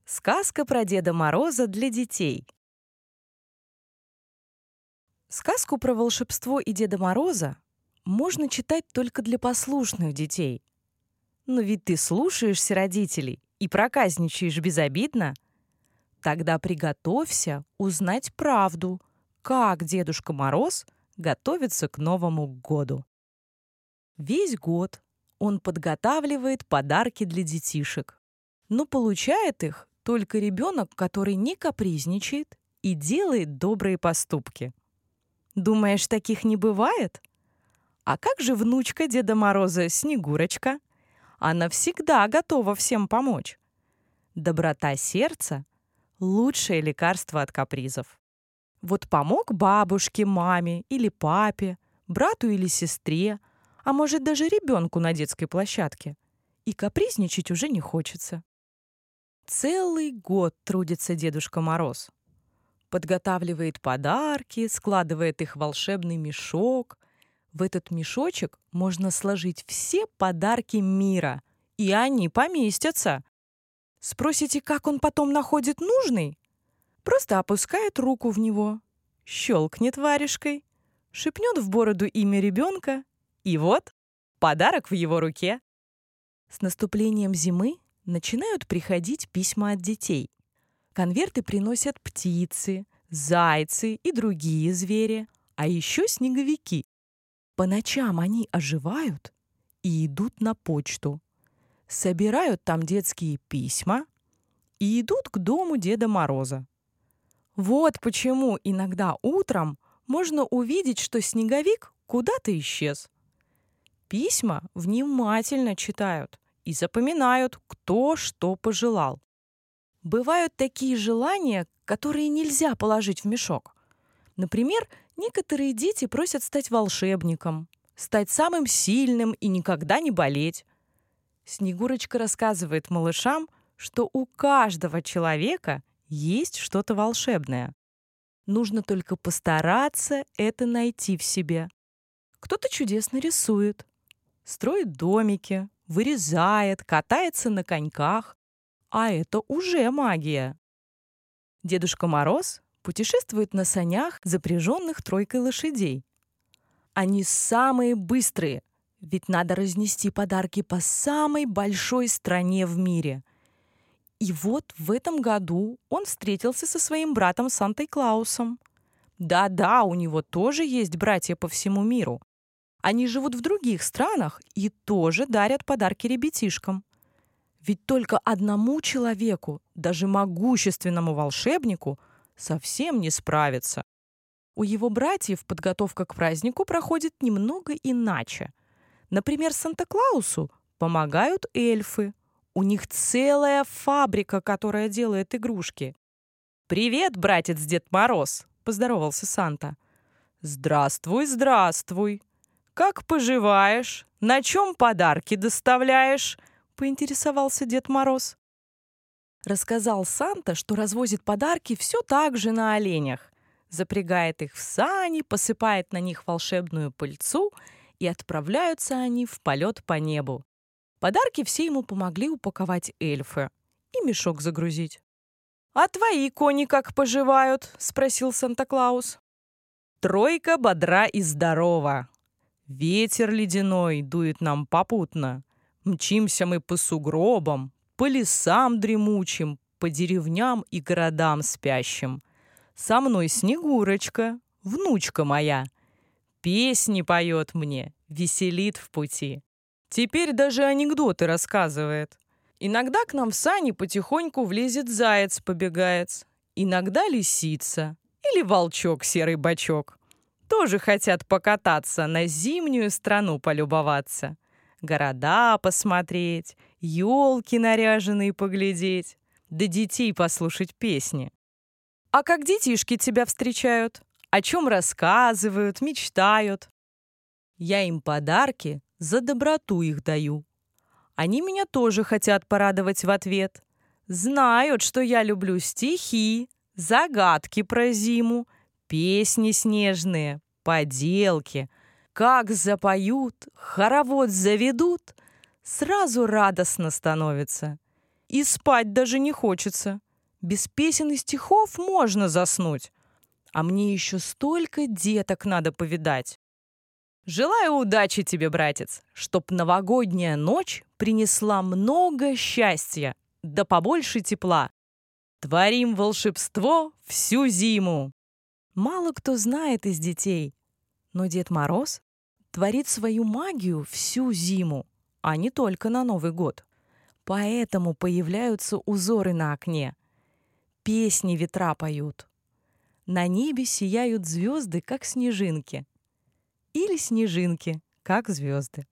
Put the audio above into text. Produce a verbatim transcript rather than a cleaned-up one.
Сказка про Деда Мороза для детей. Сказку про волшебство и Деда Мороза можно читать только для послушных детей. Но ведь ты слушаешься родителей и проказничаешь безобидно. Тогда приготовься узнать правду, как Дедушка Мороз готовится к Новому году. Весь год он подготавливает подарки для детишек, но получает их только ребенок, который не капризничает и делает добрые поступки. Думаешь, таких не бывает? А как же внучка Деда Мороза Снегурочка? Она всегда готова всем помочь. Доброта сердца – лучшее лекарство от капризов. Вот помог бабушке, маме или папе, брату или сестре, а может даже ребенку на детской площадке. И капризничать уже не хочется. Целый год трудится Дедушка Мороз. Подготавливает подарки, складывает их в волшебный мешок. В этот мешочек можно сложить все подарки мира, и они поместятся. Спросите, как он потом находит нужный? Просто опускает руку в него, щелкнет варежкой, шепнет в бороду имя ребенка, и вот подарок в его руке. С наступлением зимы начинают приходить письма от детей. Конверты приносят птицы, зайцы и другие звери, а еще снеговики. По ночам они оживают и идут на почту, собирают там детские письма и идут к дому Деда Мороза. Вот почему иногда утром можно увидеть, что снеговик куда-то исчез. Письма внимательно читают и запоминают, кто что пожелал. Бывают такие желания, которые нельзя положить в мешок. Например, некоторые дети просят стать волшебником, стать самым сильным и никогда не болеть. Снегурочка рассказывает малышам, что у каждого человека есть что-то волшебное. Нужно только постараться это найти в себе. Кто-то чудесно рисует, строит домики, вырезает, катается на коньках, а это уже магия. Дедушка Мороз путешествует на санях, запряженных тройкой лошадей. Они самые быстрые, ведь надо разнести подарки по самой большой стране в мире. И вот в этом году он встретился со своим братом Сантой-Клаусом. Да-да, у него тоже есть братья по всему миру. Они живут в других странах и тоже дарят подарки ребятишкам. Ведь только одному человеку, даже могущественному волшебнику, совсем не справиться. У его братьев подготовка к празднику проходит немного иначе. Например, Санта-Клаусу помогают эльфы. У них целая фабрика, которая делает игрушки. «Привет, братец Дед Мороз!» – поздоровался Санта. «Здравствуй, здравствуй! Как поживаешь? На чем подарки доставляешь?» — поинтересовался Дед Мороз. Рассказал Санта, что развозит подарки все так же на оленях. Запрягает их в сани, посыпает на них волшебную пыльцу, и отправляются они в полет по небу. Подарки все ему помогли упаковать эльфы и мешок загрузить. «А твои кони как поживают?» — спросил Санта-Клаус. «Тройка бодра и здорова. Ветер ледяной дует нам попутно. Мчимся мы по сугробам, по лесам дремучим, по деревням и городам спящим. Со мной Снегурочка, внучка моя. Песни поет мне, веселит в пути. Теперь даже анекдоты рассказывает. Иногда к нам в сани потихоньку влезет заяц побегает, иногда лисица или волчок серый бочок. Тоже хотят покататься, на зимнюю страну полюбоваться. Города посмотреть, елки наряженные поглядеть, да детей послушать песни. А как детишки тебя встречают? О чем рассказывают, мечтают? Я им подарки за доброту их даю. Они меня тоже хотят порадовать в ответ. Знают, что я люблю стихи, загадки про зиму, песни снежные, поделки. Как запоют, хоровод заведут, сразу радостно становится. И спать даже не хочется. Без песен и стихов можно заснуть. А мне еще столько деток надо повидать. Желаю удачи тебе, братец, чтоб новогодняя ночь принесла много счастья, да побольше тепла. Творим волшебство всю зиму. Мало кто знает из детей, но Дед Мороз творит свою магию всю зиму, а не только на Новый год. Поэтому появляются узоры на окне. Песни ветра поют. На небе сияют звезды, как снежинки. Или снежинки, как звезды.